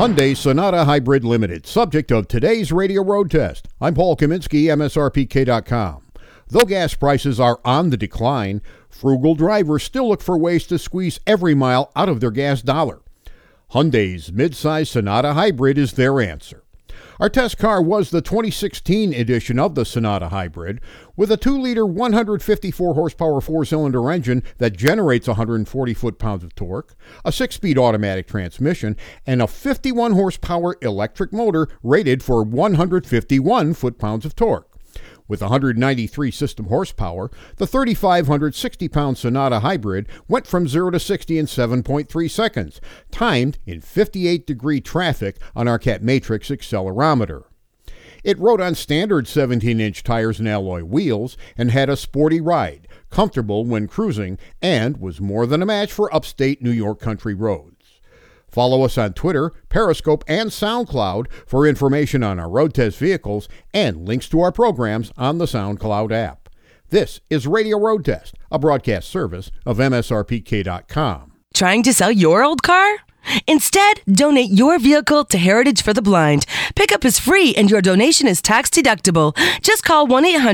Hyundai Sonata Hybrid Limited, subject of today's radio road test. I'm Paul Kaminsky, MSRPK.com. Though gas prices are on the decline, frugal drivers still look for ways to squeeze every mile out of their gas dollar. Hyundai's midsize Sonata Hybrid is their answer. Our test car was the 2016 edition of the Sonata Hybrid, with a 2-liter 154-horsepower four-cylinder engine that generates 140 foot-pounds of torque, a 6-speed automatic transmission, and a 51-horsepower electric motor rated for 151 foot-pounds of torque. With 193 system horsepower, the 3,560-pound Sonata Hybrid went from 0 to 60 in 7.3 seconds, timed in 58-degree traffic on our Cat Matrix accelerometer. It rode on standard 17-inch tires and alloy wheels and had a sporty ride, comfortable when cruising, and was more than a match for upstate New York country roads. Follow us on Twitter, Periscope, and SoundCloud for information on our road test vehicles and links to our programs on the SoundCloud app. This is Radio Road Test, a broadcast service of MSRPK.com. Trying to sell your old car? Instead, donate your vehicle to Heritage for the Blind. Pickup is free and your donation is tax deductible. Just call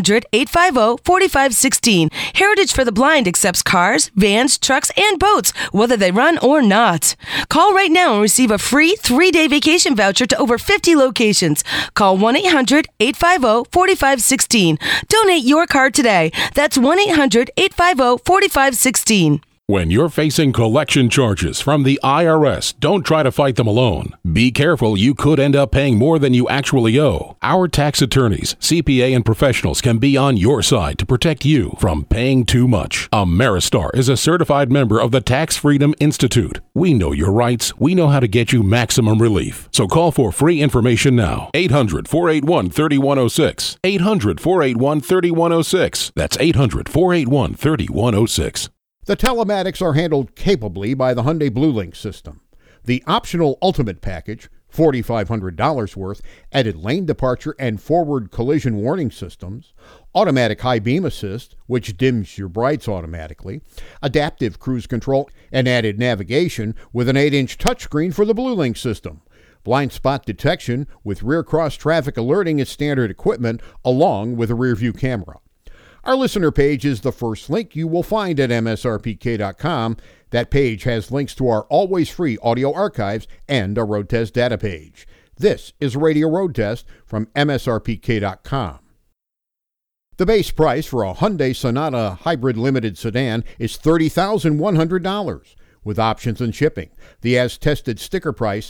1-800-850-4516. Heritage for the Blind accepts cars, vans, trucks, and boats, whether they run or not. Call right now and receive a free 3-day vacation voucher to over 50 locations. Call 1-800-850-4516. Donate your car today. That's 1-800-850-4516. When you're facing collection charges from the IRS, don't try to fight them alone. Be careful, you could end up paying more than you actually owe. Our tax attorneys, CPA, and professionals can be on your side to protect you from paying too much. Ameristar is a certified member of the Tax Freedom Institute. We know your rights. We know how to get you maximum relief. So call for free information now. 800-481-3106. 800-481-3106. That's 800-481-3106. The telematics are handled capably by the Hyundai BlueLink system. The optional Ultimate package, $4,500 worth, added lane departure and forward collision warning systems, automatic high beam assist, which dims your brights automatically, adaptive cruise control, and added navigation with an 8-inch touchscreen for the BlueLink system. Blind spot detection with rear cross traffic alerting is standard equipment, along with a rear view camera. Our listener page is the first link you will find at MSRPK.com. That page has links to our always free audio archives and a road test data page. This is Radio Road Test from MSRPK.com. The base price for a Hyundai Sonata Hybrid Limited sedan is $30,100 with options and shipping. The as-tested sticker price,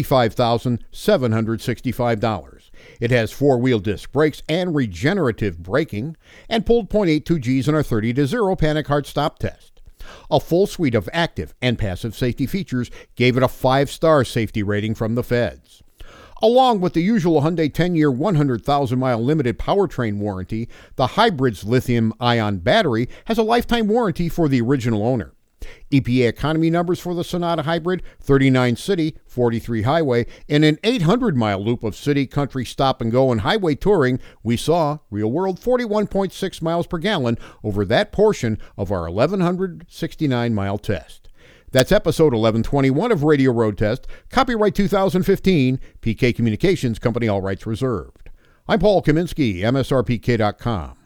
$35,765. It has 4-wheel disc brakes and regenerative braking, and pulled .82 Gs in our 30-0 panic hard stop test. A full suite of active and passive safety features gave it a 5-star safety rating from the feds. Along with the usual Hyundai 10-year, 100,000-mile limited powertrain warranty, the hybrid's lithium-ion battery has a lifetime warranty for the original owner. EPA economy numbers for the Sonata Hybrid: 39 city, 43 highway. In an 800-mile loop of city, country, stop and go, and highway touring, we saw real-world 41.6 miles per gallon over that portion of our 1,169-mile test. That's episode 1121 of Radio Road Test, copyright 2015, PK Communications Company, all rights reserved. I'm Paul Kaminsky, MSRPK.com.